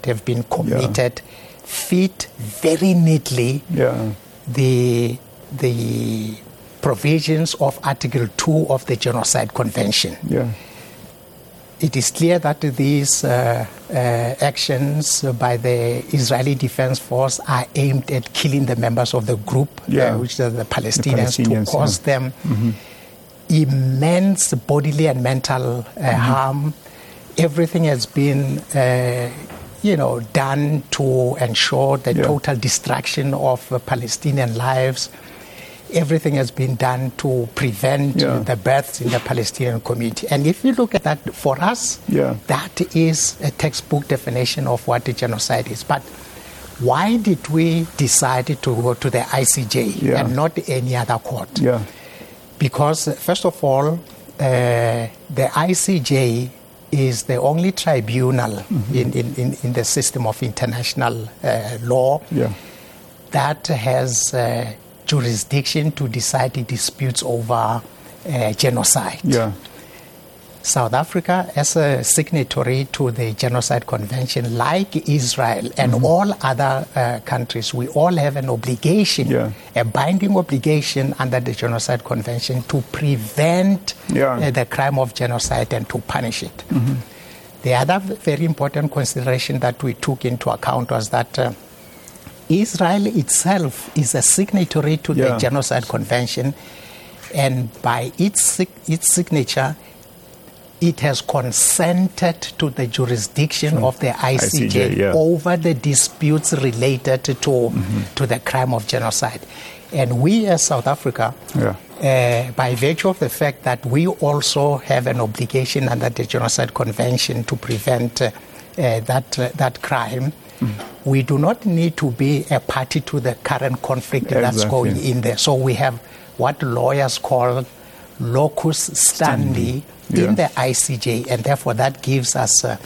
have been committed fit very neatly the provisions of Article 2 of the Genocide Convention. It is clear that these actions by the Israeli Defense Force are aimed at killing the members of the group, which are the Palestinians to cause them immense bodily and mental harm. Everything has been done to ensure the total destruction of Palestinian lives. Everything has been done to prevent the births in the Palestinian community. And if you look at that, for us, that is a textbook definition of what a genocide is. But why did we decide to go to the ICJ and not any other court? Because, first of all, the ICJ is the only tribunal in the system of international law that has jurisdiction to decide disputes over genocide. South Africa, as a signatory to the Genocide Convention, like Israel and all other countries, we all have an obligation, a binding obligation under the Genocide Convention to prevent the crime of genocide and to punish it. The other very important consideration that we took into account was that Israel itself is a signatory to the Genocide Convention, and by its signature, it has consented to the jurisdiction of the ICJ over the disputes related to the crime of genocide. And we as South Africa, by virtue of the fact that we also have an obligation under the Genocide Convention to prevent that crime, we do not need to be a party to the current conflict that's going in there. So we have what lawyers call locus standi in the ICJ, and therefore that gives us, that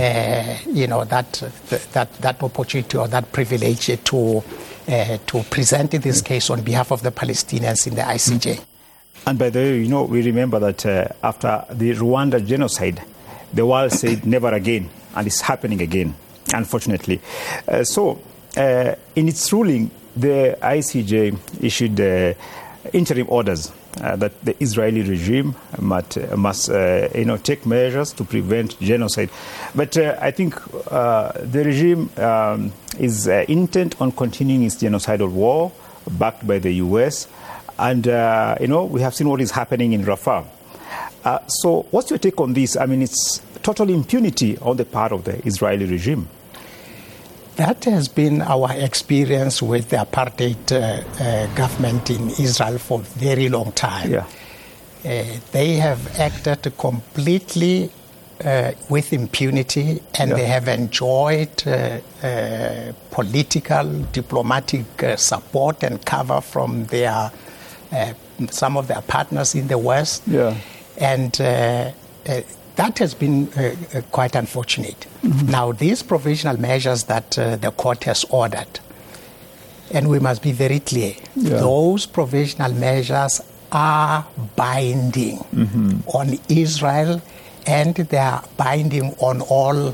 opportunity or that privilege to present this case on behalf of the Palestinians in the ICJ. And by the way, we remember that after the Rwanda genocide, the world said never again, and it's happening again, unfortunately. So, in its ruling, the ICJ issued interim orders that the Israeli regime must take measures to prevent genocide. But I think the regime is intent on continuing its genocidal war, backed by the U.S., and we have seen what is happening in Rafah. So what's your take on this? I mean, it's total impunity on the part of the Israeli regime. That has been our experience with the apartheid government in Israel for a very long time. They have acted completely with impunity, and they have enjoyed political, diplomatic support and cover from some of their partners in the West. And that has been quite unfortunate. Now, these provisional measures that the court has ordered, and we must be very clear, those provisional measures are binding on Israel, and they are binding on all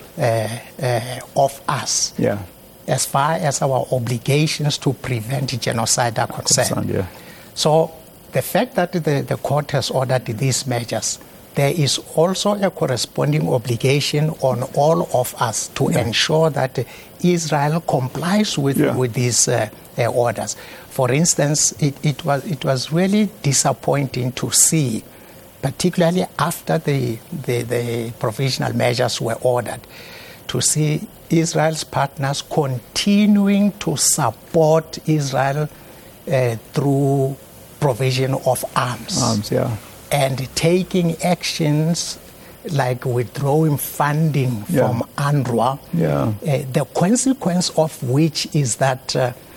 of us as far as our obligations to prevent genocide are concerned. So the fact that the court has ordered these measures, there is also a corresponding obligation on all of us to ensure that Israel complies with these orders. For instance, it was really disappointing to see, particularly after the provisional measures were ordered, to see Israel's partners continuing to support Israel through provision of arms. And taking actions like withdrawing funding from UNRWA, the consequence of which is that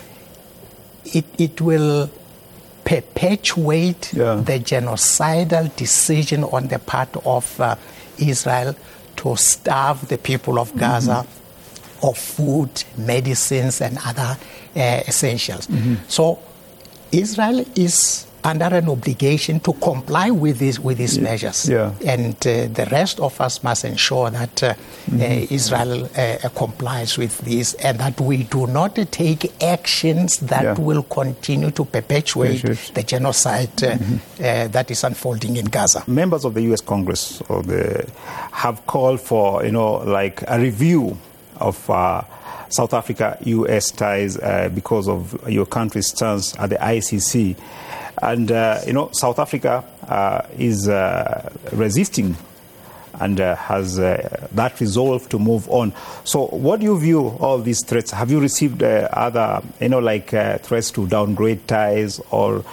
it will perpetuate the genocidal decision on the part of Israel to starve the people of Gaza of food, medicines, and other essentials. So Israel is under an obligation to comply with these measures. Yeah. And the rest of us must ensure that Israel complies with this, and that we do not take actions that will continue to perpetuate the genocide that is unfolding in Gaza. Members of the U.S. Congress have called for, like a review of South Africa-U.S. ties because of your country's stance at the ICC. And, South Africa is resisting and has that resolve to move on. So what do you view all these threats? Have you received other, threats to downgrade ties or,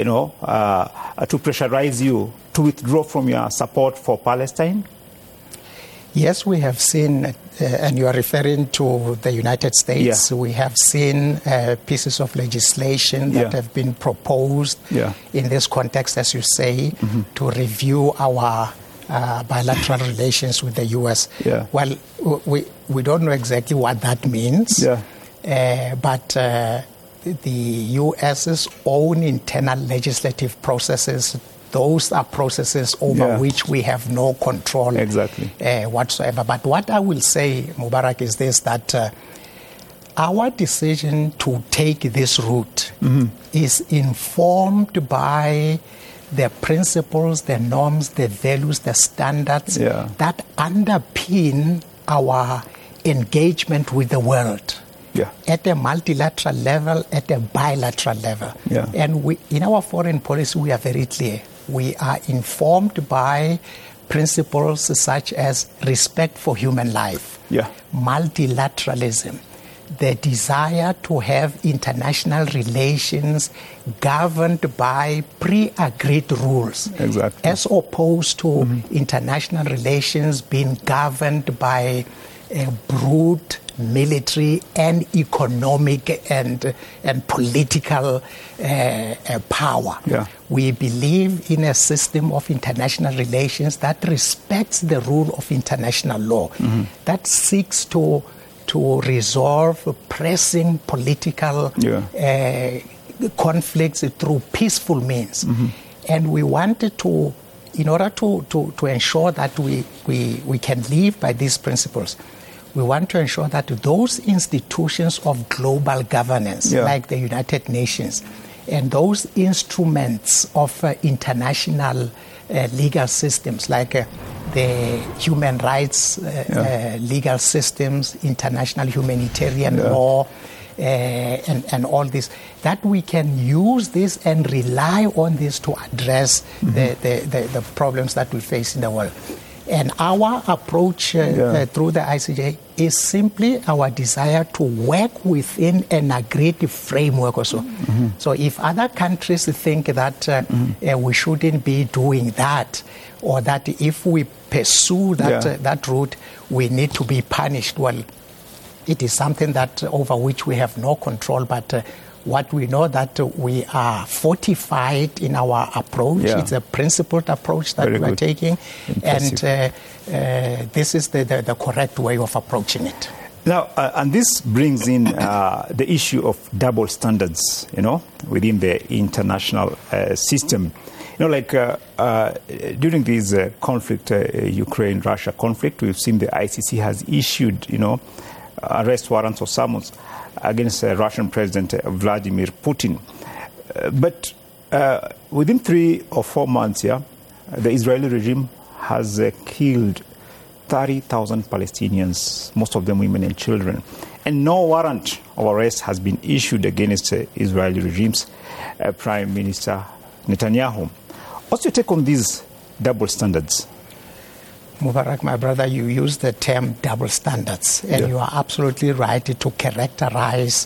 to pressurize you to withdraw from your support for Palestine? Yes, we have seen, and you are referring to the United States, we have seen pieces of legislation that have been proposed in this context, as you say, to review our bilateral relations with the U.S. Well, we don't know exactly what that means, but the U.S.'s own internal legislative processes, those are processes over which we have no control whatsoever. But what I will say, Mubarak, is this, that our decision to take this route is informed by the principles, the norms, the values, the standards that underpin our engagement with the world. At a multilateral level, at a bilateral level. And in our foreign policy, we are very clear. We are informed by principles such as respect for human life, multilateralism, the desire to have international relations governed by pre-agreed rules, as opposed to international relations being governed by a brute military and economic and political power. We believe in a system of international relations that respects the rule of international law, that seeks to resolve pressing political conflicts through peaceful means. And we wanted to, in order to ensure that we can live by these principles, we want to ensure that those institutions of global governance, like the United Nations, and those instruments of international legal systems, like the human rights legal systems, international humanitarian law, and all this, that we can use this and rely on this to address the problems that we face in the world. And our approach through the ICJ is simply our desire to work within an agreed framework also. So if other countries think that we shouldn't be doing that, or that if we pursue that route, we need to be punished, well, it is something that over which we have no control, but what we know that we are fortified in our approach. It's a principled approach that we are taking. Impressive. And this is the correct way of approaching it. Now, and this brings in the issue of double standards, within the international system. During this conflict, Ukraine-Russia conflict, we've seen the ICC has issued, arrest warrants or summons against Russian President Vladimir Putin. But within 3 or 4 months, the Israeli regime has killed 30,000 Palestinians, most of them women and children. And no warrant of arrest has been issued against Israeli regime's Prime Minister Netanyahu. What's your take on these double standards? Mubarak, my brother, you use the term double standards, and you are absolutely right to characterize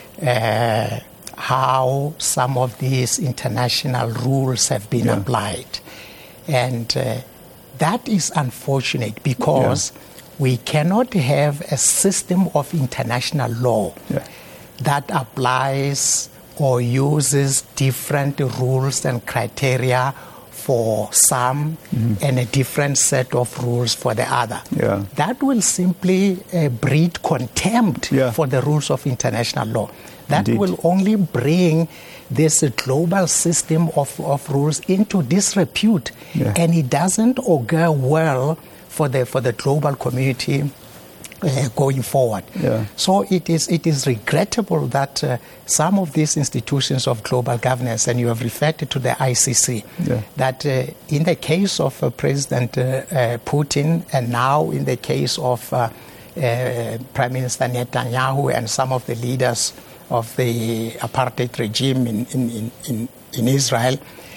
how some of these international rules have been applied. And that is unfortunate because we cannot have a system of international law that applies or uses different rules and criteria for some and a different set of rules for the other. Yeah. That will simply breed contempt for the rules of international law. That Indeed. will only bring this global system of rules into disrepute, and it doesn't augur well for the global community going forward. So it is regrettable that some of these institutions of global governance, and you have referred to the ICC, that in the case of President Putin, and now in the case of Prime Minister Netanyahu and some of the leaders of the apartheid regime in Israel,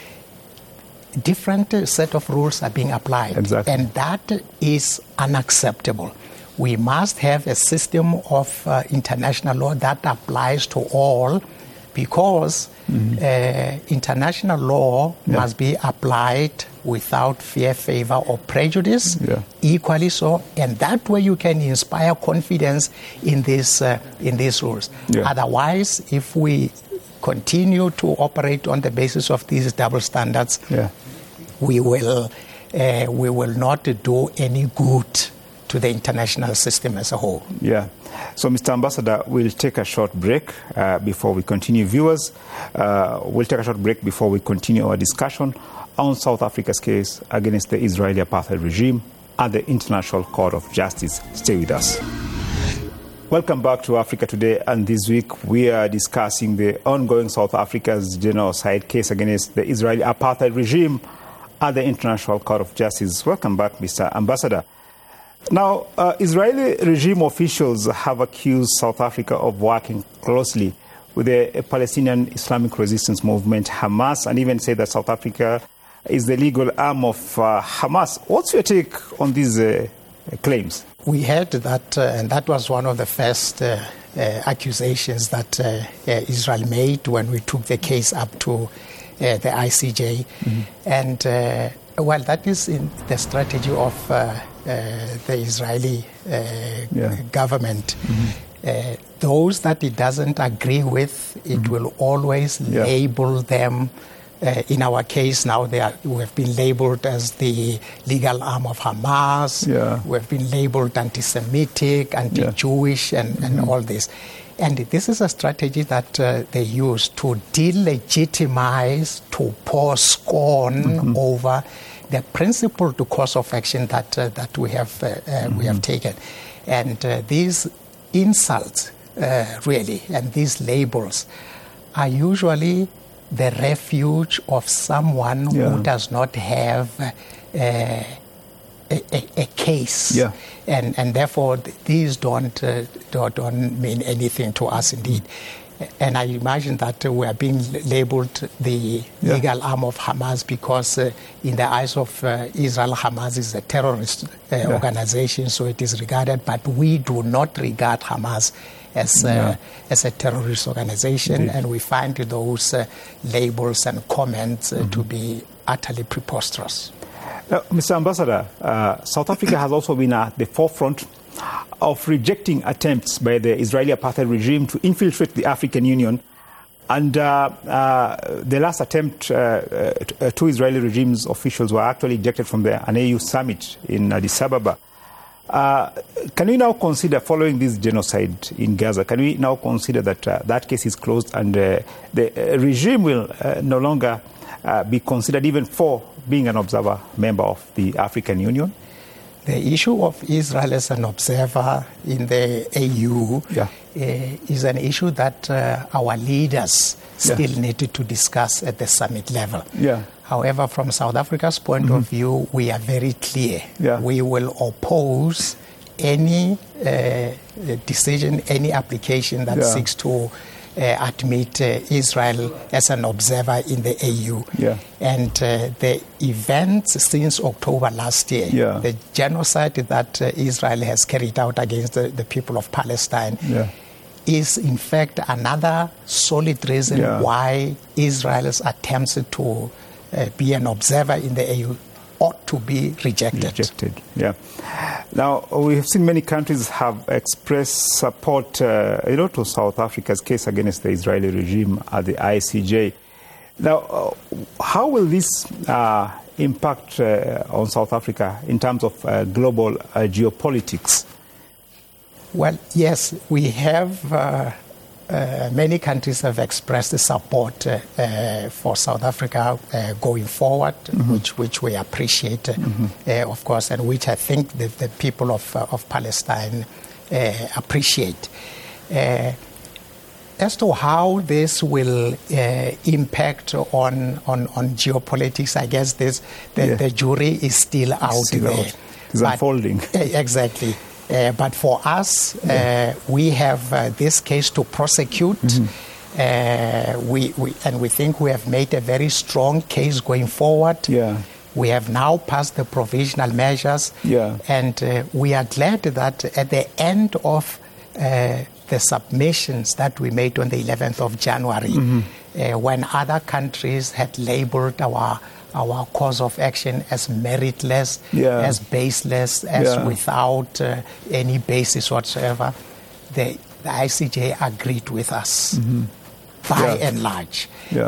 different set of rules are being applied. Exactly. And that is unacceptable. We must have a system of international law that applies to all, because international law must be applied without fear, favor, or prejudice, equally so, and that way you can inspire confidence in these rules. Otherwise, if we continue to operate on the basis of these double standards, we will not do any good to the international system as a whole. So, Mr. Ambassador, we'll take a short break before we continue. Viewers, we'll take a short break before we continue our discussion on South Africa's case against the Israeli apartheid regime at the International Court of Justice. Stay with us. Welcome back to Africa Today, and this week we are discussing the ongoing South Africa's genocide case against the Israeli apartheid regime at the International Court of Justice. Welcome back, Mr. Ambassador. Now, Israeli regime officials have accused South Africa of working closely with the Palestinian Islamic Resistance Movement, Hamas, and even say that South Africa is the legal arm of Hamas. What's your take on these claims? We heard that, and that was one of the first accusations that Israel made when we took the case up to the ICJ. And, well, that is in the strategy of the Israeli government. Those that it doesn't agree with, it will always label them. In our case now, we have been labeled as the legal arm of Hamas. We have been labeled anti-Semitic, anti-Jewish, and all this. And this is a strategy that they use to delegitimize, to pour scorn over the principled course of action that we have taken. And these insults, really, and these labels are usually the refuge of someone who does not have a case. And therefore, these don't mean anything to us, indeed. And I imagine that we are being labeled the legal arm of Hamas because in the eyes of Israel, Hamas is a terrorist organization, so it is regarded, but we do not regard Hamas as a terrorist organization, and we find those labels and comments to be utterly preposterous. Mr. Ambassador, South Africa has also been at the forefront of rejecting attempts by the Israeli apartheid regime to infiltrate the African Union. And the last attempt, two Israeli regime's officials were actually ejected from an AU summit in Addis Ababa. Can we now consider, following this genocide in Gaza, can we now consider that that case is closed and the regime will no longer be considered even for being an observer member of the African Union? The issue of Israel as an observer in the AU is an issue that our leaders still needed to discuss at the summit level. However, from South Africa's point of view, we are very clear. We will oppose any decision, any application that seeks to admit Israel as an observer in the AU. And the events since October last year, the genocide that Israel has carried out against the people of Palestine, is in fact another solid reason why Israel's attempts to be an observer in the AU ought to be rejected. Now, we have seen many countries have expressed support, to South Africa's case against the Israeli regime at the ICJ. Now, how will this impact on South Africa in terms of global geopolitics? Well, yes, we have. Many countries have expressed support for South Africa going forward, which we appreciate, of course, and which I think the people of Palestine appreciate. As to how this will impact on geopolitics, I guess the jury is still out there. It's unfolding. Exactly. But for us, we have this case to prosecute. We think we have made a very strong case going forward. Yeah. We have now passed the provisional measures. Yeah. And we are glad that at the end of the submissions that we made on the 11th of January, when other countries had labeled our cause of action as meritless, as baseless, as without any basis whatsoever, the ICJ agreed with us by and large.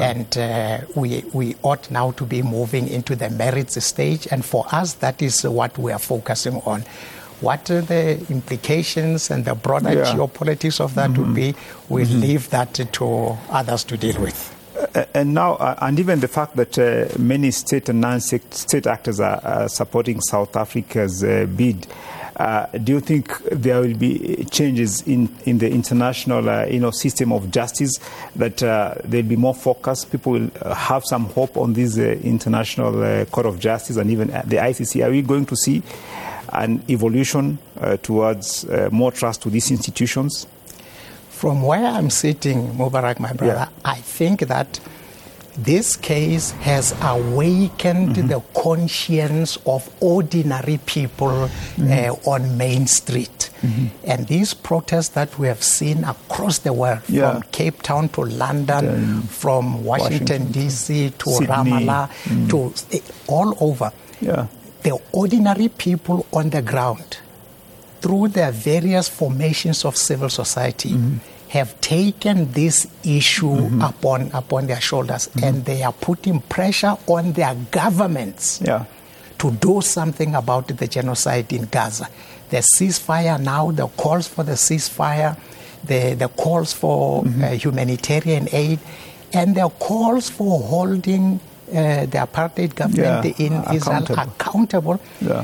And we ought now to be moving into the merits stage. And for us, that is what we are focusing on. What are the implications and the broader geopolitics of that would be, we'll leave that to others to deal with. And now, and even the fact that many state and non-state actors are supporting South Africa's bid, do you think there will be changes in the international system of justice, that there'll be more focus? People will have some hope on this international court of justice and even the ICC. Are we going to see an evolution towards more trust to these institutions? From where I'm sitting, Mubarak, my brother, I think that this case has awakened the conscience of ordinary people on Main Street. And these protests that we have seen across the world, from Cape Town to London, from Washington D.C. to Sydney, Ramallah, to all over, the ordinary people on the ground, through their various formations of civil society, have taken this issue upon their shoulders, and they are putting pressure on their governments to do something about the genocide in Gaza. The ceasefire now, the calls for the ceasefire, the calls for humanitarian aid, and the calls for holding the apartheid government in Israel accountable.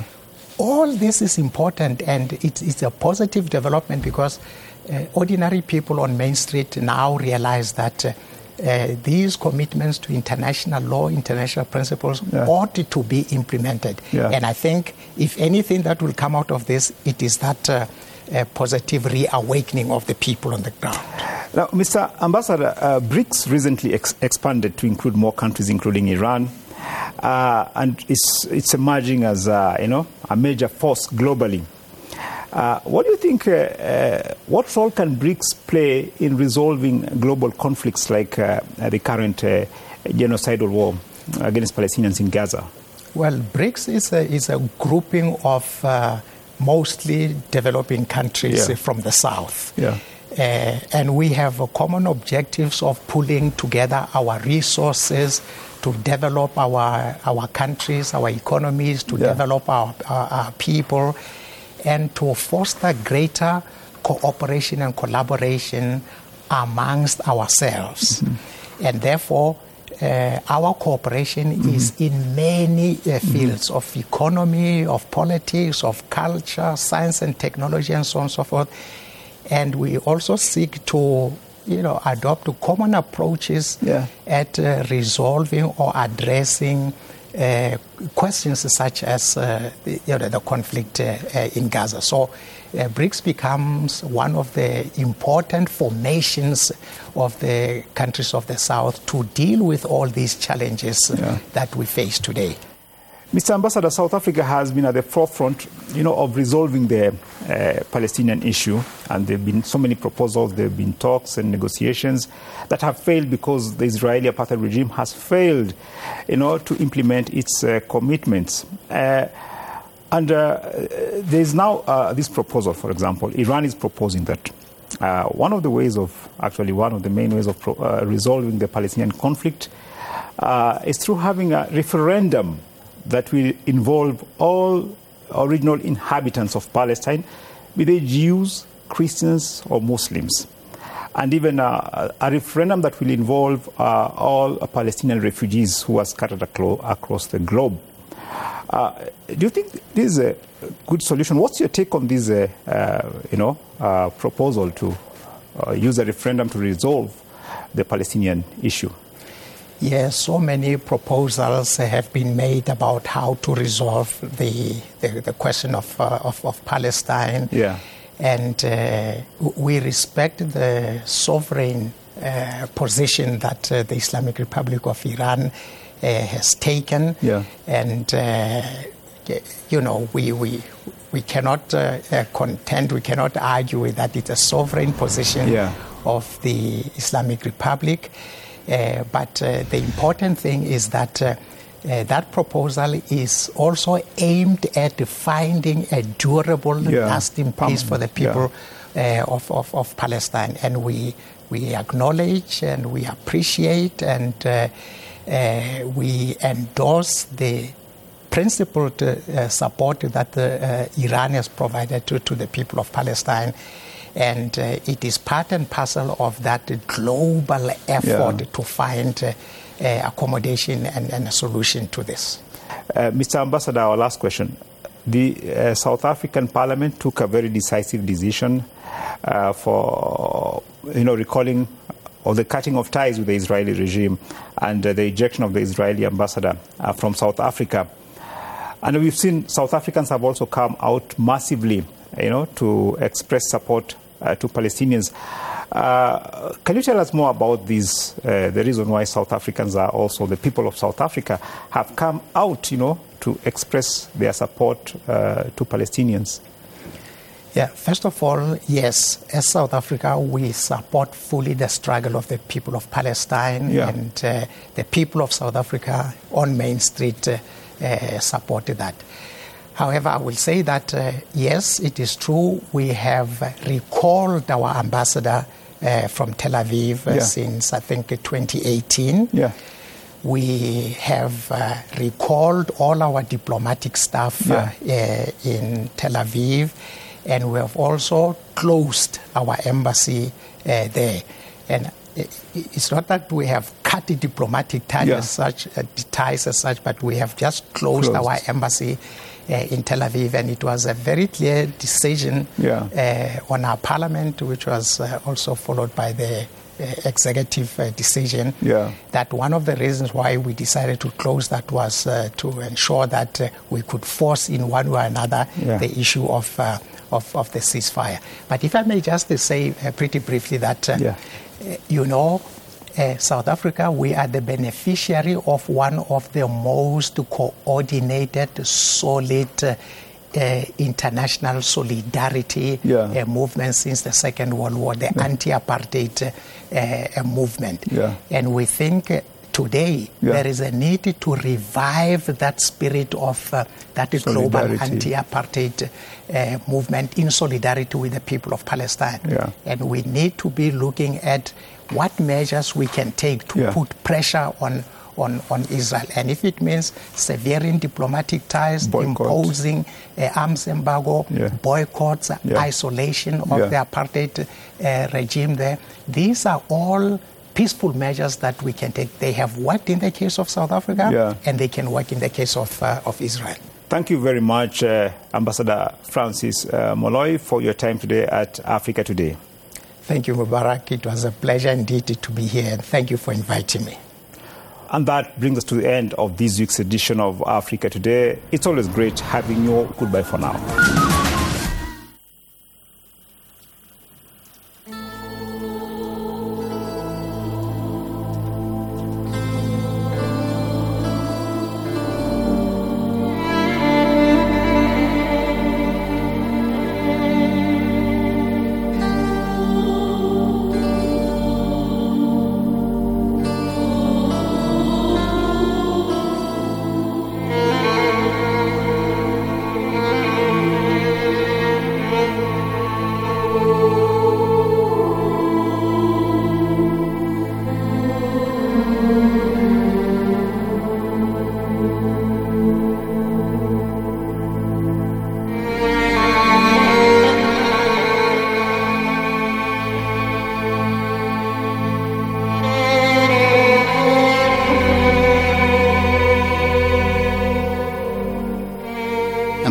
All this is important, and it's a positive development, because ordinary people on Main Street now realize that these commitments to international law, international principles ought to be implemented. And I think, if anything that will come out of this, it is that positive reawakening of the people on the ground. Now, Mr. Ambassador, BRICS recently expanded to include more countries, including Iran. And it's emerging as a major force globally. What do you think? What role can BRICS play in resolving global conflicts like the current genocidal war against Palestinians in Gaza? Well, BRICS is a grouping of mostly developing countries from the south. And we have common objectives of pulling together our resources to develop our countries, our economies, to develop our people, and to foster greater cooperation and collaboration amongst ourselves. And therefore, our cooperation is in many fields of economy, of politics, of culture, science and technology, and so on and so forth. And we also seek to adopt common approaches at resolving or addressing questions such as the conflict in Gaza. So BRICS becomes one of the important formations of the countries of the South to deal with all these challenges that we face today. Mr. Ambassador, South Africa has been at the forefront, of resolving the Palestinian issue, and there have been so many proposals, there have been talks and negotiations that have failed because the Israeli apartheid regime has failed, to implement its commitments. And there is now this proposal, for example. Iran is proposing that one of the main ways of resolving the Palestinian conflict is through having a referendum that will involve all original inhabitants of Palestine, be they Jews, Christians, or Muslims, and even a referendum that will involve all Palestinian refugees who are scattered across the globe. Do you think this is a good solution? What's your take on this, proposal to use a referendum to resolve the Palestinian issue? Yes, so many proposals have been made about how to resolve the question of Palestine. Yeah. And we respect the sovereign position that the Islamic Republic of Iran has taken. Yeah. And, we cannot contend, we cannot argue with that. It's a sovereign position of the Islamic Republic. But the important thing is that that proposal is also aimed at finding a durable, lasting peace for the people of Palestine. And we acknowledge and we appreciate and we endorse the principled support that Iran has provided to the people of Palestine. And it is part and parcel of that global effort to find accommodation and a solution to this. Mr. Ambassador, our last question. The South African Parliament took a very decisive decision for recalling or the cutting of ties with the Israeli regime and the ejection of the Israeli ambassador from South Africa. And we've seen South Africans have also come out massively to express support to Palestinians. Can you tell us more about this, the reason why South Africans are also, the people of South Africa, have come out, to express their support to Palestinians? Yeah, first of all, yes, as South Africa, we support fully the struggle of the people of Palestine, and the people of South Africa on Main Street supported that. However, I will say that, yes, it is true, we have recalled our ambassador from Tel Aviv since, I think, 2018. Yeah. We have recalled all our diplomatic staff in Tel Aviv, and we have also closed our embassy there. And it's not that we have cut the diplomatic ties as such, but we have just closed our embassy in Tel Aviv, and it was a very clear decision on our parliament, which was also followed by the executive decision, that one of the reasons why we decided to close that was to ensure that we could force in one way or another the issue of the ceasefire. But if I may just say pretty briefly that, South Africa, we are the beneficiary of one of the most coordinated, solid international solidarity movement since the Second World War, the anti-apartheid movement. And we think today there is a need to revive that spirit of that global anti-apartheid movement in solidarity with the people of Palestine. And we need to be looking at what measures we can take to put pressure on Israel. And if it means severing diplomatic ties, imposing arms embargo, boycotts, isolation of the apartheid regime there, these are all peaceful measures that we can take. They have worked in the case of South Africa, and they can work in the case of Israel. Thank you very much, Ambassador Francis Moloi, for your time today at Africa Today. Thank you, Mubarak. It was a pleasure indeed to be here, and thank you for inviting me. And that brings us to the end of this week's edition of Africa Today. It's always great having you. Goodbye for now.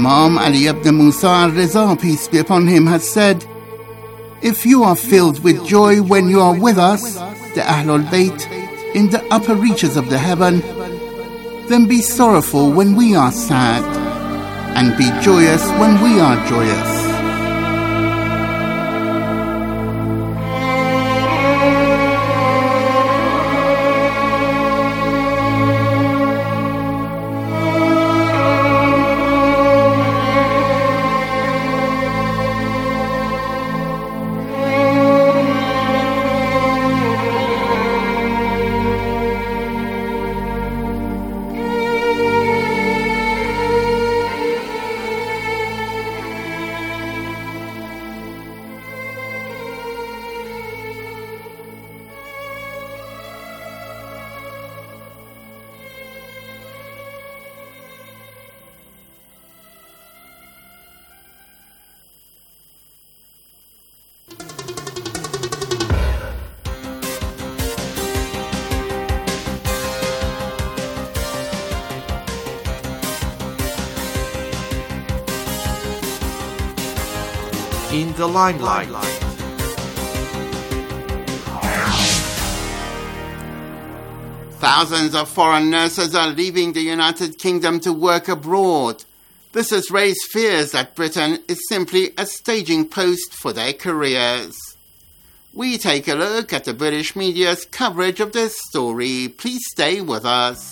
Imam Ali Abd Musa al-Reza, peace be upon him, has said, "If you are filled with joy when you are with us, the Ahlul Bayt, in the upper reaches of the heaven, then be sorrowful when we are sad, and be joyous when we are joyous." In the limelight. Thousands of foreign nurses are leaving the United Kingdom to work abroad. This has raised fears that Britain is simply a staging post for their careers. We take a look at the British media's coverage of this story. Please stay with us.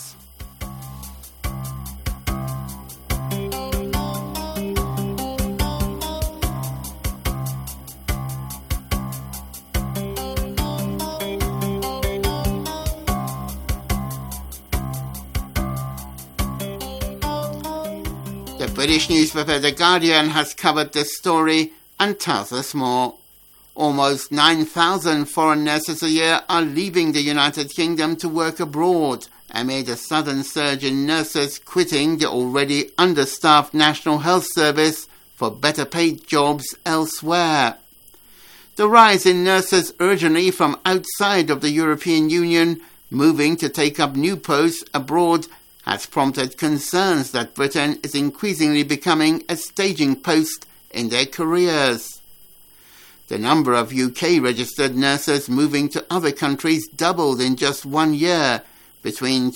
The British newspaper The Guardian has covered this story and tells us more. Almost 9,000 foreign nurses a year are leaving the United Kingdom to work abroad amid a sudden surge in nurses quitting the already understaffed National Health Service for better paid jobs elsewhere. The rise in nurses originally from outside of the European Union moving to take up new posts abroad has prompted concerns that Britain is increasingly becoming a staging post in their careers. The number of UK-registered nurses moving to other countries doubled in just 1 year between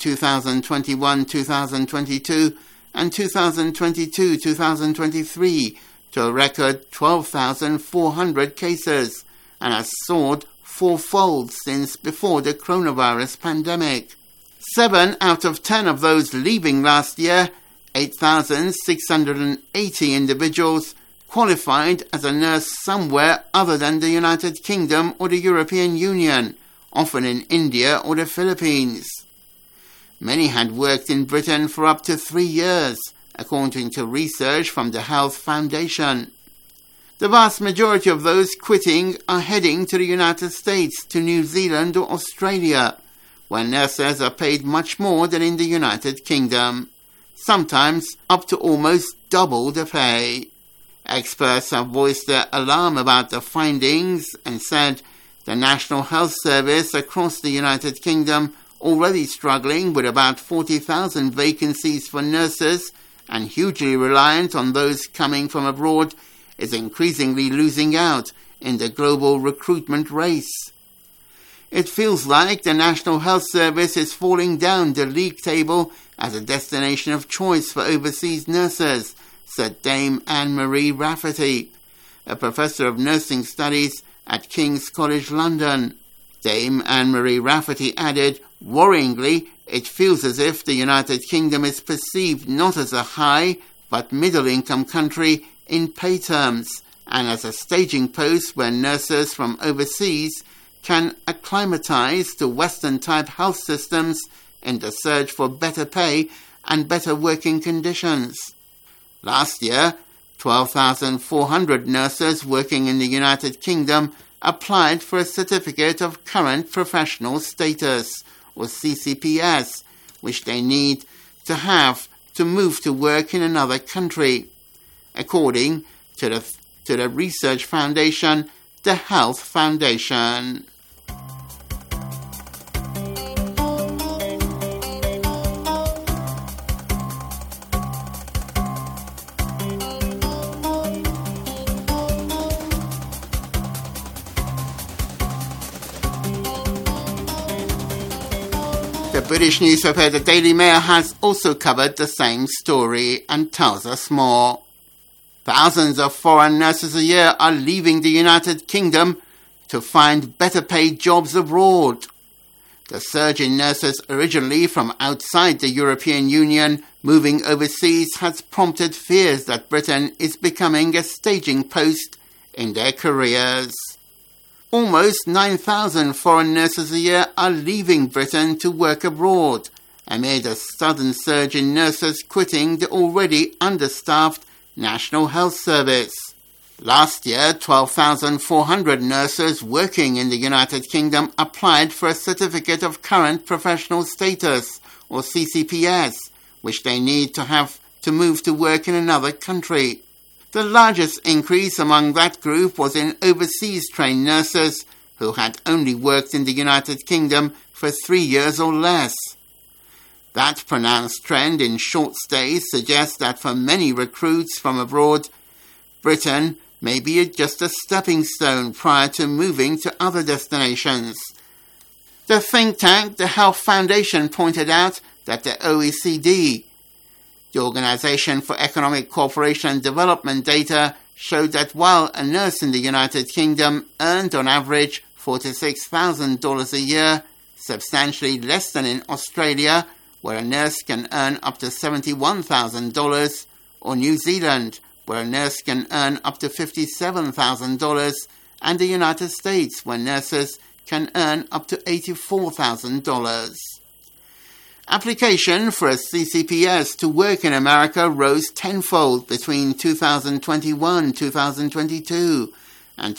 2021-2022 and 2022-2023 to a record 12,400 cases and has soared fourfold since before the coronavirus pandemic. 7 out of 10 of those leaving last year, 8,680 individuals, qualified as a nurse somewhere other than the United Kingdom or the European Union, often in India or the Philippines. Many had worked in Britain for up to 3 years, according to research from the Health Foundation. The vast majority of those quitting are heading to the United States, to New Zealand or Australia, where nurses are paid much more than in the United Kingdom, sometimes up to almost double the pay. Experts have voiced their alarm about the findings and said the National Health Service across the United Kingdom, already struggling with about 40,000 vacancies for nurses and hugely reliant on those coming from abroad, is increasingly losing out in the global recruitment race. It feels like the National Health Service is falling down the league table as a destination of choice for overseas nurses, said Dame Anne-Marie Rafferty, a professor of nursing studies at King's College London. Dame Anne-Marie Rafferty added, worryingly, it feels as if the United Kingdom is perceived not as a high but middle-income country in pay terms, and as a staging post where nurses from overseas can acclimatise to Western-type health systems in the search for better pay and better working conditions. Last year, 12,400 nurses working in the United Kingdom applied for a Certificate of Current Professional Status, or CCPS, which they need to have to move to work in another country, according to the research foundation, the Health Foundation. The British newspaper The Daily Mail has also covered the same story and tells us more. Thousands of foreign nurses a year are leaving the United Kingdom to find better paid jobs abroad. The surge in nurses originally from outside the European Union moving overseas has prompted fears that Britain is becoming a staging post in their careers. Almost 9,000 foreign nurses a year are leaving Britain to work abroad, amid a sudden surge in nurses quitting the already understaffed National Health Service. Last year, 12,400 nurses working in the United Kingdom applied for a Certificate of Current Professional Status, or CCPS, which they need to have to move to work in another country. The largest increase among that group was in overseas trained nurses who had only worked in the United Kingdom for 3 years or less. That pronounced trend in short stays suggests that for many recruits from abroad, Britain may be just a stepping stone prior to moving to other destinations. The think tank, the Health Foundation, pointed out that the OECD, the Organization for Economic Cooperation and Development, data showed that while a nurse in the United Kingdom earned on average $46,000 a year, substantially less than in Australia, where a nurse can earn up to $71,000, or New Zealand, where a nurse can earn up to $57,000, and the United States, where nurses can earn up to $84,000. Application for a CCPS to work in America rose tenfold between 2021-2022 and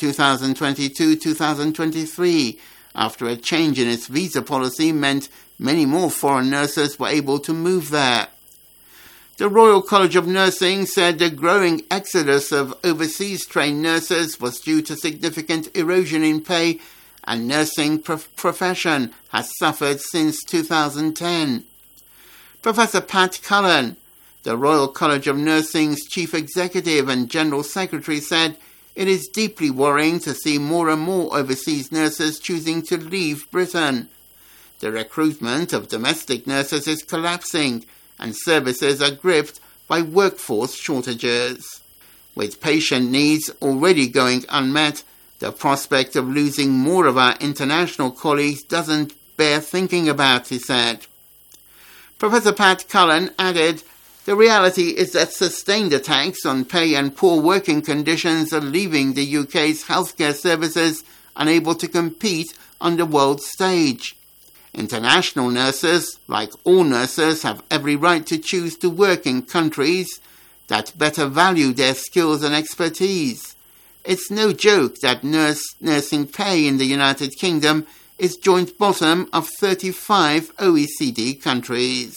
2022-2023, after a change in its visa policy meant many more foreign nurses were able to move there. The Royal College of Nursing said the growing exodus of overseas-trained nurses was due to significant erosion in pay, and nursing profession has suffered since 2010. Professor Pat Cullen, the Royal College of Nursing's Chief Executive and General Secretary, said it is deeply worrying to see more and more overseas nurses choosing to leave Britain. The recruitment of domestic nurses is collapsing, and services are gripped by workforce shortages. With patient needs already going unmet, the prospect of losing more of our international colleagues doesn't bear thinking about, he said. Professor Pat Cullen added, the reality is that sustained attacks on pay and poor working conditions are leaving the UK's healthcare services unable to compete on the world stage. International nurses, like all nurses, have every right to choose to work in countries that better value their skills and expertise. It's no joke that nursing pay in the United Kingdom is joint bottom of 35 OECD countries.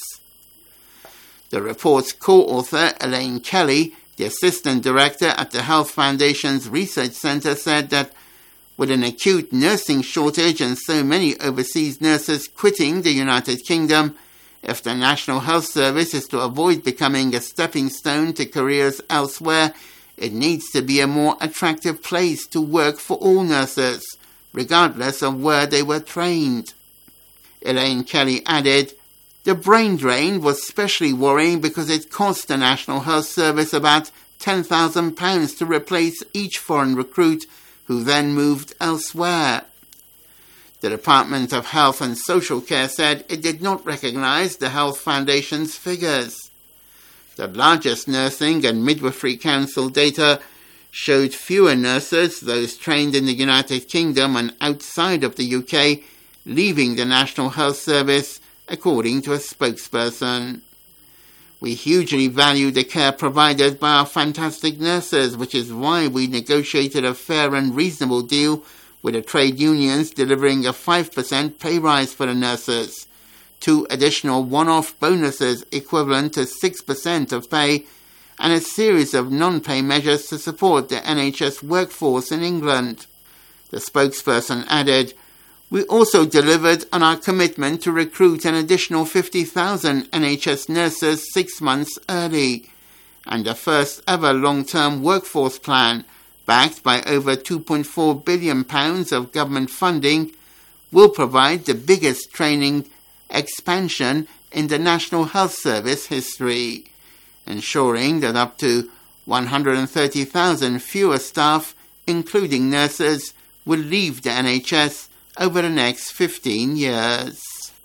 The report's co-author, Elaine Kelly, the assistant director at the Health Foundation's Research Centre, said that with an acute nursing shortage and so many overseas nurses quitting the United Kingdom, if the National Health Service is to avoid becoming a stepping stone to careers elsewhere, it needs to be a more attractive place to work for all nurses, regardless of where they were trained. Elaine Kelly added, the brain drain was especially worrying because it cost the National Health Service about £10,000 to replace each foreign recruit who then moved elsewhere. The Department of Health and Social Care said it did not recognise the Health Foundation's figures. The largest Nursing and Midwifery Council data showed fewer nurses, those trained in the United Kingdom and outside of the UK, leaving the National Health Service, according to a spokesperson. We hugely value the care provided by our fantastic nurses, which is why we negotiated a fair and reasonable deal with the trade unions, delivering a 5% pay rise for the nurses, 2 additional one-off bonuses equivalent to 6% of pay, and a series of non-pay measures to support the NHS workforce in England. The spokesperson added, we also delivered on our commitment to recruit an additional 50,000 NHS nurses 6 months early, and the first ever long-term workforce plan, backed by over £2.4 billion of government funding, will provide the biggest training expansion in the National Health Service history, ensuring that up to 130,000 fewer staff, including nurses, will leave the NHS over the next 15 years.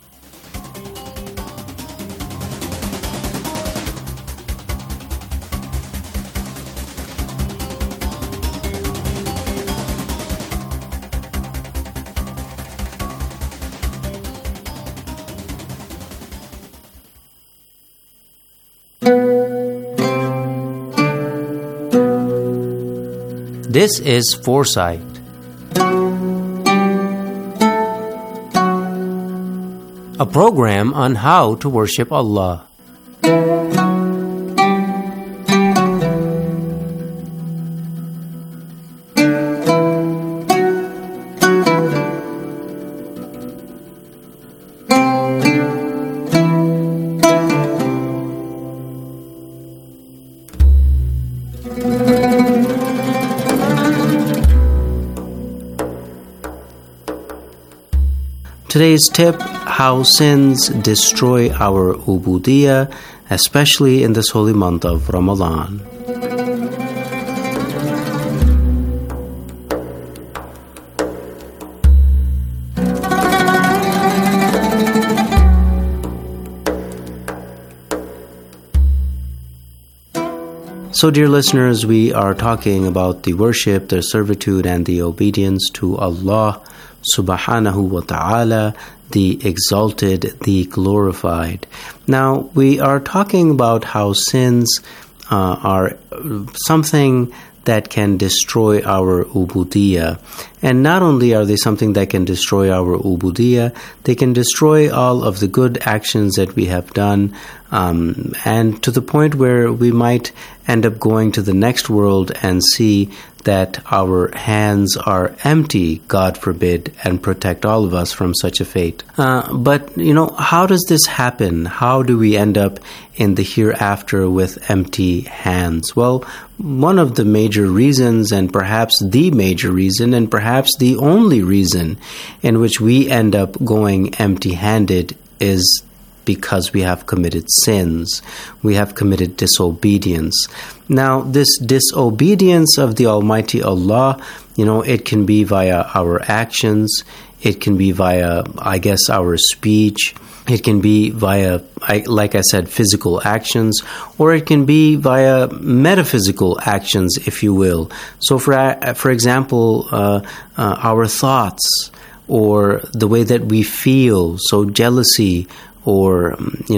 This is Foresight. A program on how to worship Allah. Today's tip, how sins destroy our ubudiyah, especially in this holy month of Ramadan. So, dear listeners, we are talking about the worship, the servitude, and the obedience to Allah subhanahu wa ta'ala, the exalted, the glorified. Now, we are talking about how sins are something that can destroy our ubudiyah. And not only are they something that can destroy our ubudiyah, they can destroy all of the good actions that we have done, and to the point where we might end up going to the next world and see that our hands are empty, God forbid, and protect all of us from such a fate. But, how does this happen? How do we end up in the hereafter with empty hands? Well, one of the major reasons, and perhaps the major reason, and perhaps the only reason in which we end up going empty-handed is because we have committed sins. We have committed disobedience. Now, this disobedience of the Almighty Allah, it can be via our actions. It can be via, our speech. It can be via, like I said, physical actions, or it can be via metaphysical actions, if you will. So, for example, our thoughts, or the way that we feel, so jealousy, or,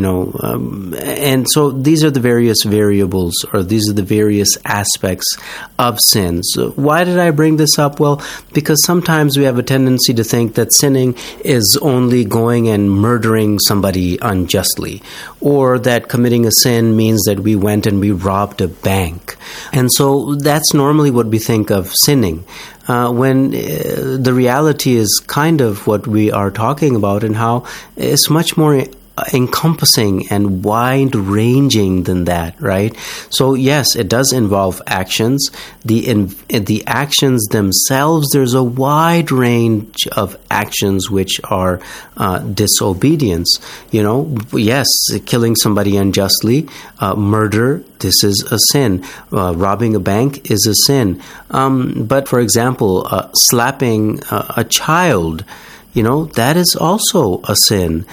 and so these are the various variables, or these are the various aspects of sins. Why did I bring this up? Well, because sometimes we have a tendency to think that sinning is only going and murdering somebody unjustly, or that committing a sin means that we went and we robbed a bank. And so that's normally what we think of sinning. When the reality is kind of what we are talking about, and how it's much more encompassing and wide-ranging than that, right? So yes, it does involve actions. The actions themselves, there's a wide range of actions which are disobedience. Yes, killing somebody unjustly, murder, this is a sin. Robbing a bank is a sin. But for example, slapping a child, that is also a sin.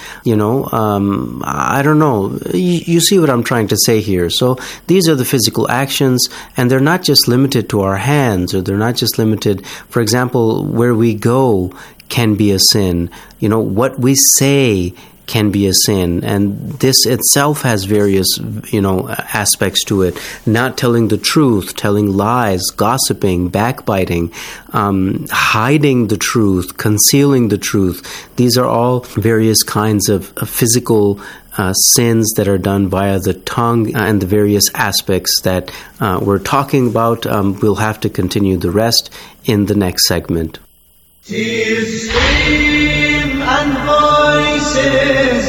I don't know. You see what I'm trying to say here. So these are the physical actions, and they're not just limited to our hands, or they're not just limited, for example, where we go can be a sin. What we say can be a sin, and this itself has various, aspects to it. Not telling the truth, telling lies, gossiping, backbiting, hiding the truth, concealing the truth. These are all various kinds of physical sins that are done via the tongue, and the various aspects that we're talking about. We'll have to continue the rest in the next segment. Tears stream and voices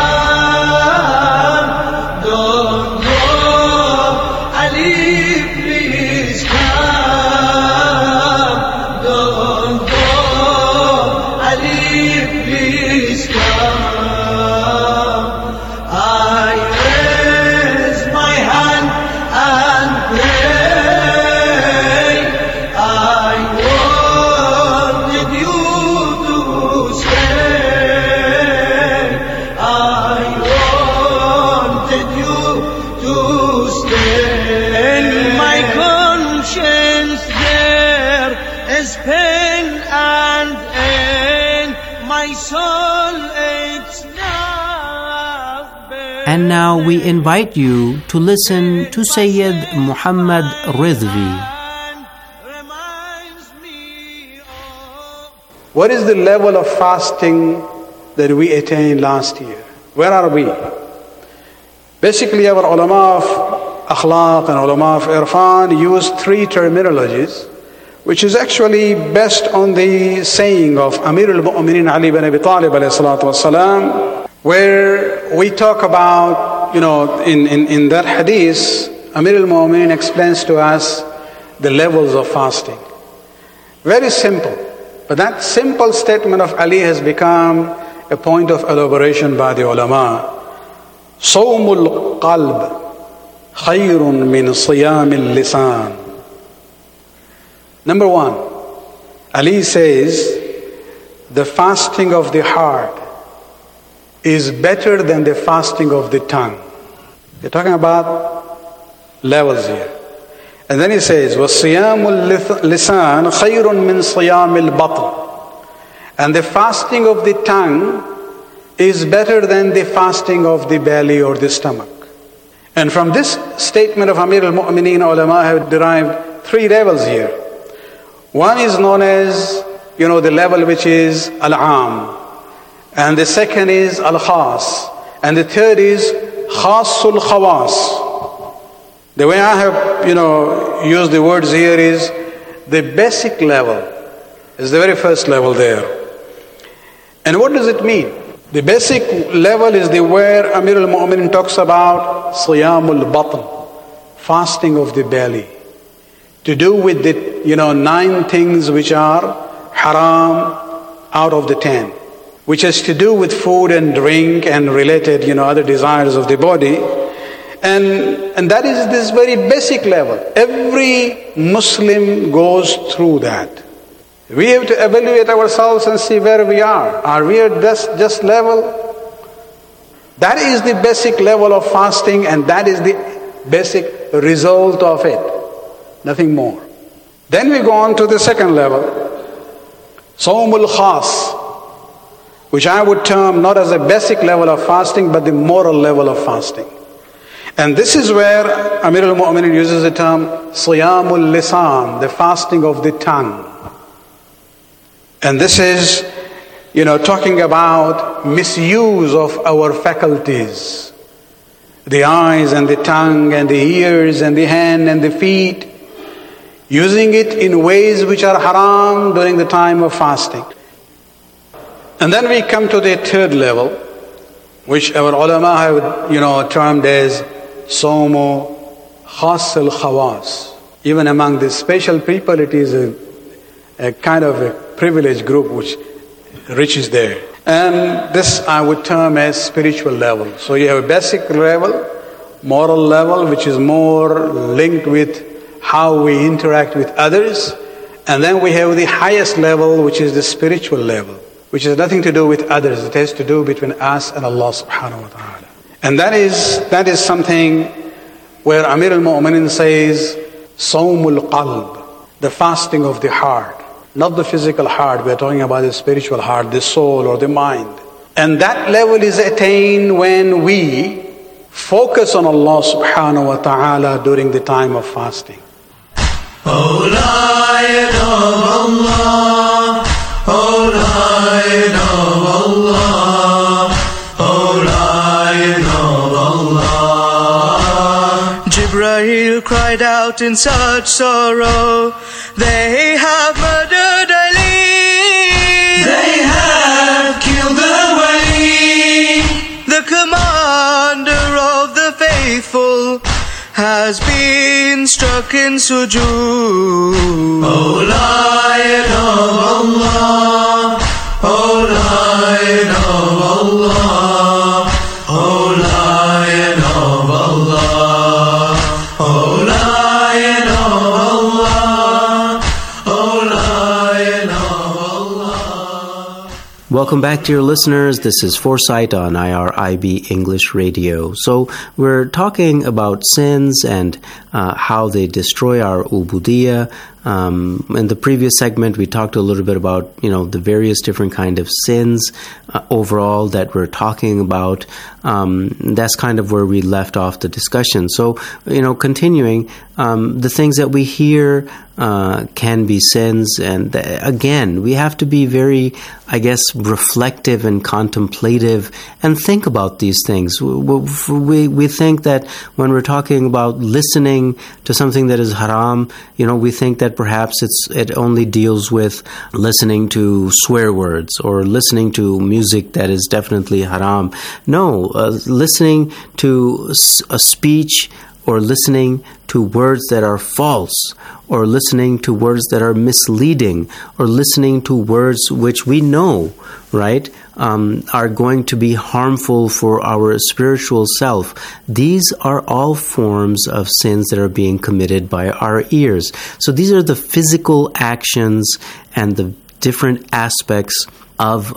loud. Don't go, Ali, please come. Don't go, Ali, please come. And now we invite you to listen to Sayyid Muhammad Ridvi. What is the level of fasting that we attained last year? Where are we? Basically, our ulama of akhlaq and ulama of irfan use three terminologies, which is actually based on the saying of Amir al-Mu'minin Ali ibn Abi Talib alayhi salatu wasalam, where we talk about, in that hadith, Amir al-Mu'minin explains to us the levels of fasting. Very simple. But that simple statement of Ali has become a point of elaboration by the ulama. صوم القلب خير من صيام اللسان. Number one, Ali says the fasting of the heart is better than the fasting of the tongue. They're talking about levels here. And then he says, وَصِيَامُ اللِّسَانِ خَيْرٌ مِّن صِيَامِ الْبَطْنِ. And the fasting of the tongue is better than the fasting of the belly or the stomach. And from this statement of Amir al-Mu'mineen, ulama have derived three levels here. One is known as, the level which is al-am. And the second is al-khas. And the third is khasul khawas. The way I have, used the words here is the basic level is the very first level there. And what does it mean? The basic level is the where Amir al-Mu'minin talks about siyamul batn, fasting of the belly, to do with the 9 things which are haram out of the 10, which has to do with food and drink and related other desires of the body. And that is this very basic level. Every Muslim goes through that. We have to evaluate ourselves and see where we are. Are we at this just level? That is the basic level of fasting, and that is the basic result of it. Nothing more. Then we go on to the second level, Sawmul Khas, which I would term not as a basic level of fasting, but the moral level of fasting. And this is where Amir al-Mu'minin uses the term Siyamul Lisan, the fasting of the tongue. And this is, talking about misuse of our faculties. The eyes and the tongue and the ears and the hand and the feet. Using it in ways which are haram during the time of fasting. And then we come to the third level, which our ulama have, termed as Somo Khas al-Khawas. Even among the special people, it is a kind of a privileged group which reaches there. And this I would term as spiritual level. So you have a basic level, moral level, which is more linked with how we interact with others. And then we have the highest level, which is the spiritual level, which has nothing to do with others. It has to do between us and Allah subhanahu wa ta'ala. And that is something where Amir al-Mu'minin says, Sawmul Qalb, the fasting of the heart. Not the physical heart, we are talking about the spiritual heart, the soul or the mind. And that level is attained when we focus on Allah subhanahu wa ta'ala during the time of fasting. Oh Lion of Allah, oh Lion of Allah, oh Lion of Allah. Jibreel cried out in such sorrow, they have murdered Ali, they have killed the Wali. The commander of the faithful has been struck in sujood. Oh Lion of Allah, oh Lion of Allah, oh Lion of Allah, oh Lion of Allah, oh Lion of Allah. Welcome back, dear listeners. This is Foresight on IRIB English Radio. So we're talking about sins and how they destroy our ubudiyah, In the previous segment, we talked a little bit about, the various different kind of sins overall that we're talking about. That's kind of where we left off the discussion. So, continuing, the things that we hear can be sins. And again, we have to be very, reflective and contemplative and think about these things. We think that when we're talking about listening to something that is haram, we think that perhaps it only deals with listening to swear words or listening to music that is definitely haram. No, listening to a speech or listening to words that are false, or listening to words that are misleading, or listening to words which we know, right, are going to be harmful for our spiritual self. These are all forms of sins that are being committed by our ears. So these are the physical actions and the different aspects of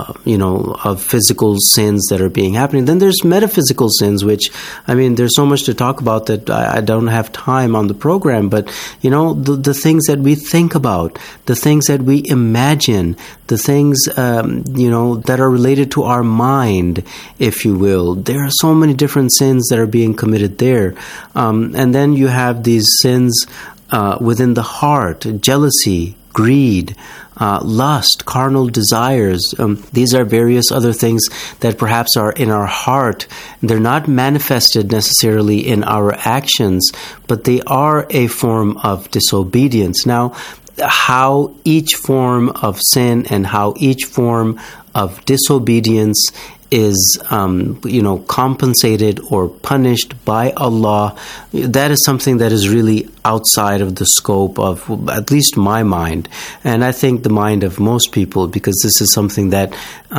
physical sins that are being happening. Then there's metaphysical sins, which, there's so much to talk about that I don't have time on the program, but, the things that we think about, the things that we imagine, the things, that are related to our mind, if you will. There are so many different sins that are being committed there. And then you have these sins within the heart, jealousy, greed, lust, carnal desires. These are various other things that perhaps are in our heart. They're not manifested necessarily in our actions, but they are a form of disobedience. Now, how each form of sin and how each form of disobedience is, compensated or punished by Allah, that is something that is really outside of the scope of at least my mind, and I think the mind of most people, because this is something that,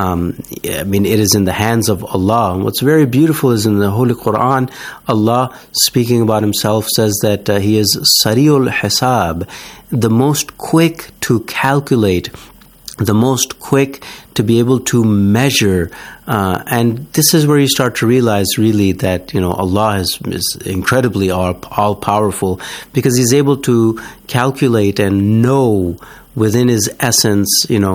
it is in the hands of Allah. And what's very beautiful is in the Holy Quran, Allah, speaking about Himself, says that He is Sari'ul Hisab, the most quick to calculate, the most quick to be able to measure. And this is where you start to realize really that, Allah is incredibly all-powerful, because He's able to calculate and know within His essence,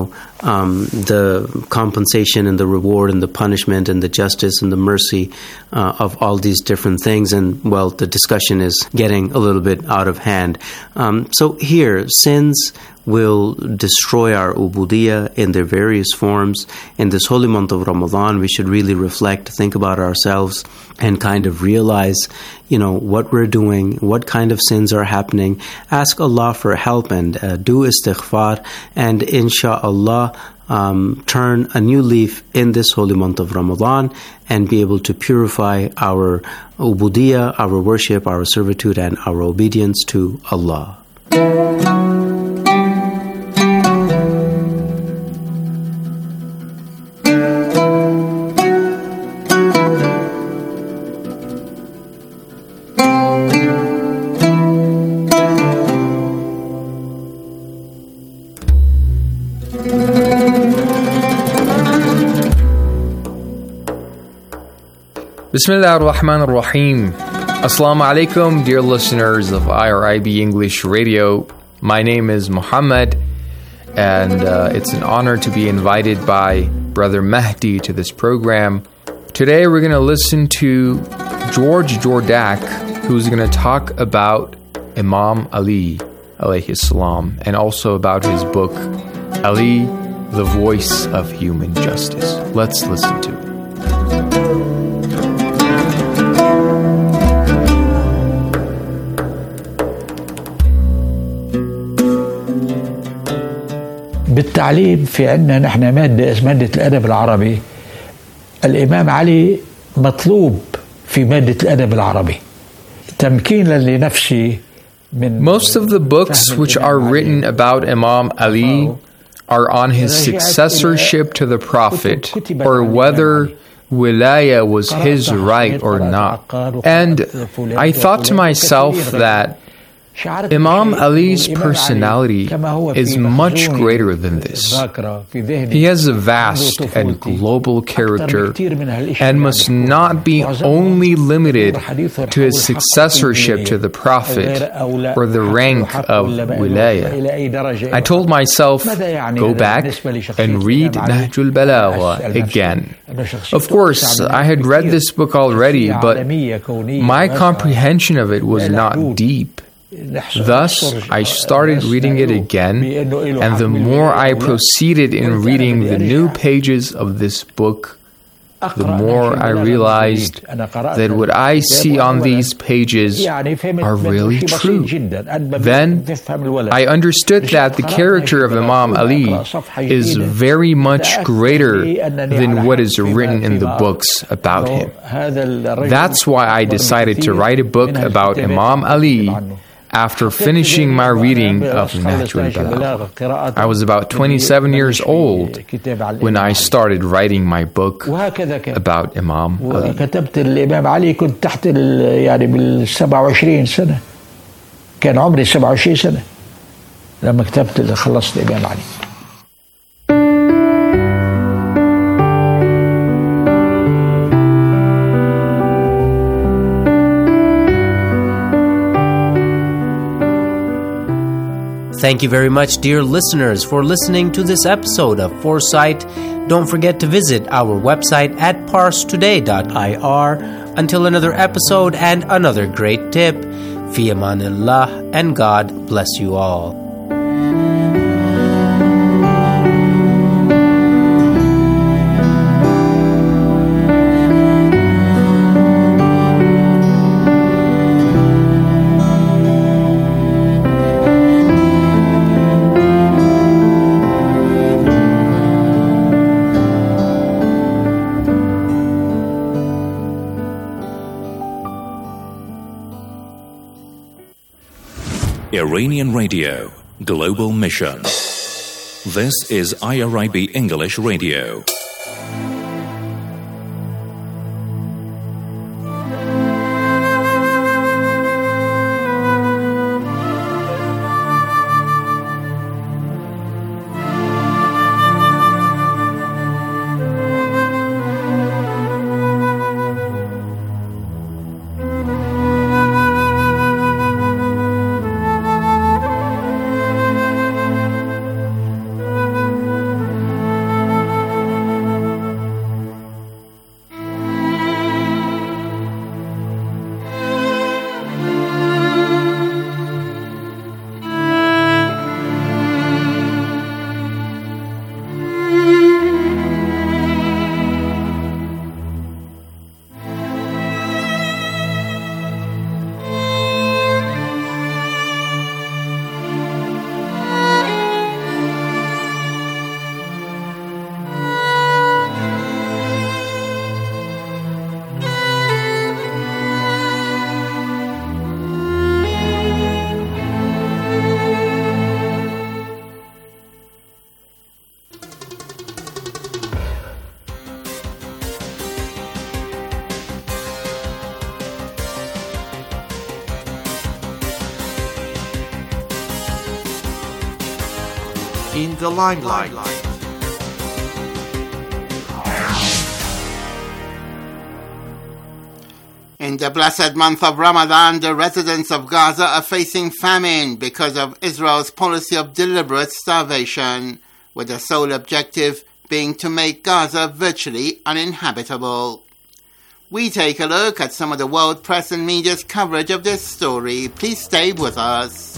the compensation and the reward and the punishment and the justice and the mercy of all these different things. And, well, the discussion is getting a little bit out of hand. So here, sins will destroy our ubudiyah in their various forms. In this holy month of Ramadan, we should really reflect, think about ourselves, and kind of realize, what we're doing, what kind of sins are happening. Ask Allah for help and do istighfar, and insha'Allah, turn a new leaf in this holy month of Ramadan and be able to purify our ubudiyah, our worship, our servitude, and our obedience to Allah. Bismillah ar-Rahman ar-Rahim. Assalamu alaikum, dear listeners of IRIB English Radio. My name is Muhammad, and it's an honor to be invited by Brother Mahdi to this program. Today we're going to listen to George Jordak, who's going to talk about Imam Ali, alayhi salam, and also about his book, Ali, the Voice of Human Justice. Let's listen to it. بالتعليم في عندنا نحن مادة مادة الأدب العربي. الإمام علي مطلوب في مادة الأدب العربي تمكينا لنفسه من. Most of the books which are written about Imam Ali are on his successorship to the Prophet, or whether wilaya was his right or not. And I thought to myself that Imam Ali's personality is much greater than this. He has a vast and global character and must not be only limited to his successorship to the Prophet or the rank of wilayah. I told myself, go back and read Nahjul Balagha again. Of course, I had read this book already, but my comprehension of it was not deep. Thus, I started reading it again, and the more I proceeded in reading the new pages of this book, the more I realized that what I see on these pages are really true. Then I understood that the character of Imam Ali is very much greater than what is written in the books about him. That's why I decided to write a book about Imam Ali after finishing my reading of Nahjul Balagha. I was about 27 years old when I started writing my book about Imam Ali. كتبت الإمام علي كنت تحت يعني بال27 سنة. كان عمري 27 سنة لما كتبت خلصت الإمام علي. Thank you very much, dear listeners, for listening to this episode of Foresight. Don't forget to visit our website at parstoday.ir. Until another episode and another great tip, fi amanillah, and God bless you all. Iranian Radio, Global Mission. This is IRIB English Radio. In the limelight. In the blessed month of Ramadan, the residents of Gaza are facing famine because of Israel's policy of deliberate starvation, with the sole objective being to make Gaza virtually uninhabitable. We take a look at some of the world press and media's coverage of this story. Please stay with us.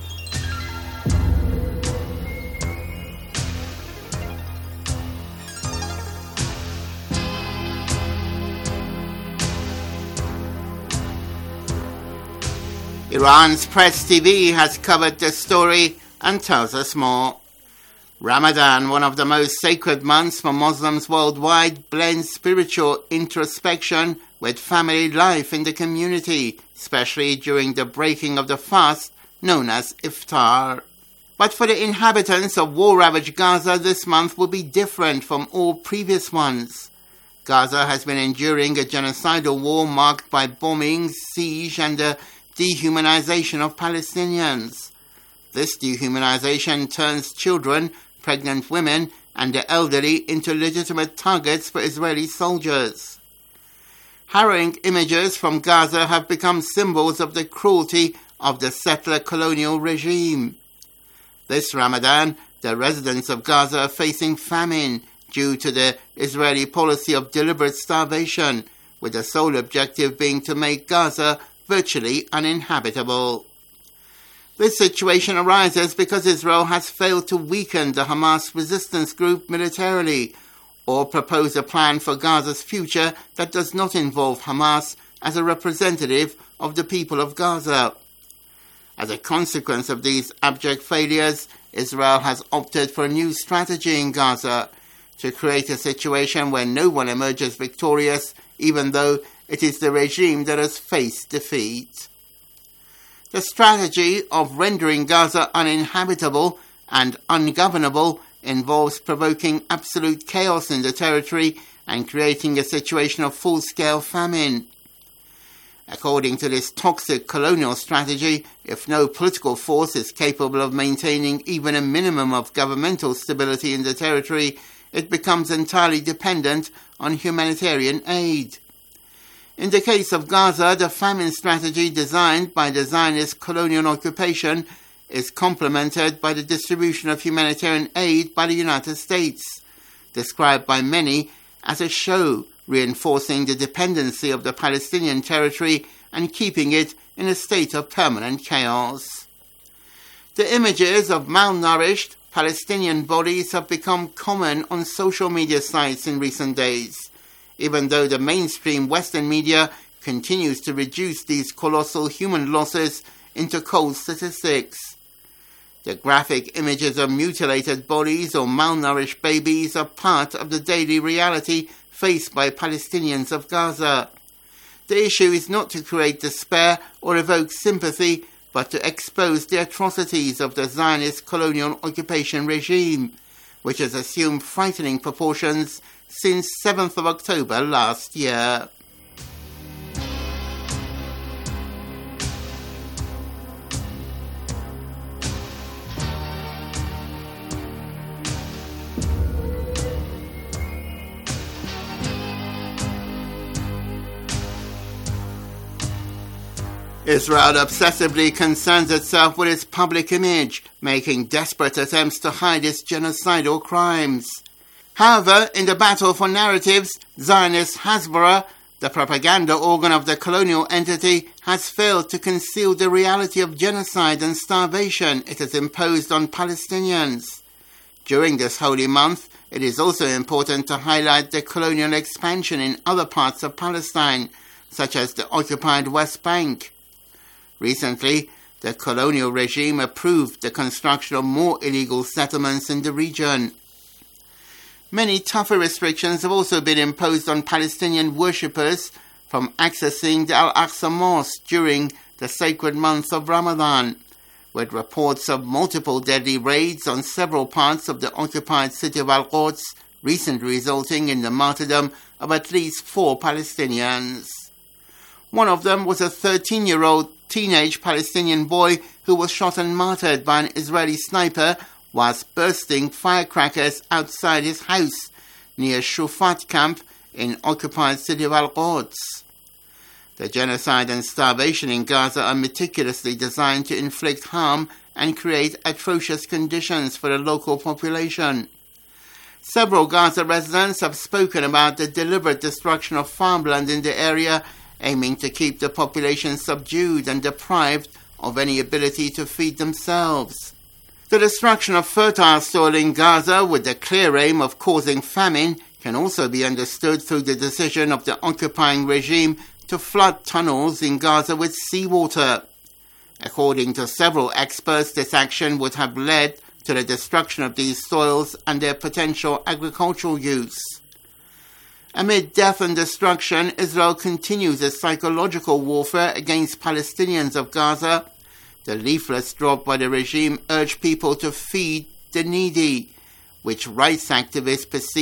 Iran's Press TV has covered this story and tells us more. Ramadan, one of the most sacred months for Muslims worldwide, blends spiritual introspection with family life in the community, especially during the breaking of the fast known as Iftar. But for the inhabitants of war-ravaged Gaza, this month will be different from all previous ones. Gaza has been enduring a genocidal war marked by bombings, siege, and the dehumanization of Palestinians. This dehumanization turns children, pregnant women, and the elderly into legitimate targets for Israeli soldiers. Harrowing images from Gaza have become symbols of the cruelty of the settler colonial regime. This Ramadan, the residents of Gaza are facing famine due to the Israeli policy of deliberate starvation, with the sole objective being to make Gaza virtually uninhabitable. This situation arises because Israel has failed to weaken the Hamas resistance group militarily, or propose a plan for Gaza's future that does not involve Hamas as a representative of the people of Gaza. As a consequence of these abject failures, Israel has opted for a new strategy in Gaza to create a situation where no one emerges victorious, even though it is the regime that has faced defeat. The strategy of rendering Gaza uninhabitable and ungovernable involves provoking absolute chaos in the territory and creating a situation of full-scale famine. According to this toxic colonial strategy, if no political force is capable of maintaining even a minimum of governmental stability in the territory, it becomes entirely dependent on humanitarian aid. In the case of Gaza, the famine strategy designed by the Zionist colonial occupation is complemented by the distribution of humanitarian aid by the United States, described by many as a show reinforcing the dependency of the Palestinian territory and keeping it in a state of permanent chaos. The images of malnourished Palestinian bodies have become common on social media sites in recent days, even though the mainstream Western media continues to reduce these colossal human losses into cold statistics. The graphic images of mutilated bodies or malnourished babies are part of the daily reality faced by Palestinians of Gaza. The issue is not to create despair or evoke sympathy, but to expose the atrocities of the Zionist colonial occupation regime, which has assumed frightening proportions since 7th of October last year. Israel obsessively concerns itself with its public image, making desperate attempts to hide its genocidal crimes. However, in the battle for narratives, Zionist Hasbara, the propaganda organ of the colonial entity, has failed to conceal the reality of genocide and starvation it has imposed on Palestinians. During this holy month, it is also important to highlight the colonial expansion in other parts of Palestine, such as the occupied West Bank. Recently, the colonial regime approved the construction of more illegal settlements in the region. Many tougher restrictions have also been imposed on Palestinian worshippers from accessing the Al-Aqsa Mosque during the sacred month of Ramadan, with reports of multiple deadly raids on several parts of the occupied city of Al-Quds, recently resulting in the martyrdom of at least 4 Palestinians. One of them was a 13-year-old teenage Palestinian boy who was shot and martyred by an Israeli sniper whilst bursting firecrackers outside his house near Shufat camp in occupied city of Al-Quds. The genocide and starvation in Gaza are meticulously designed to inflict harm and create atrocious conditions for the local population. Several Gaza residents have spoken about the deliberate destruction of farmland in the area, aiming to keep the population subdued and deprived of any ability to feed themselves. The destruction of fertile soil in Gaza with the clear aim of causing famine can also be understood through the decision of the occupying regime to flood tunnels in Gaza with seawater. According to several experts, this action would have led to the destruction of these soils and their potential agricultural use. Amid death and destruction, Israel continues its psychological warfare against Palestinians of Gaza. The leaflets dropped by the regime urge people to feed the needy, which rights activists perceive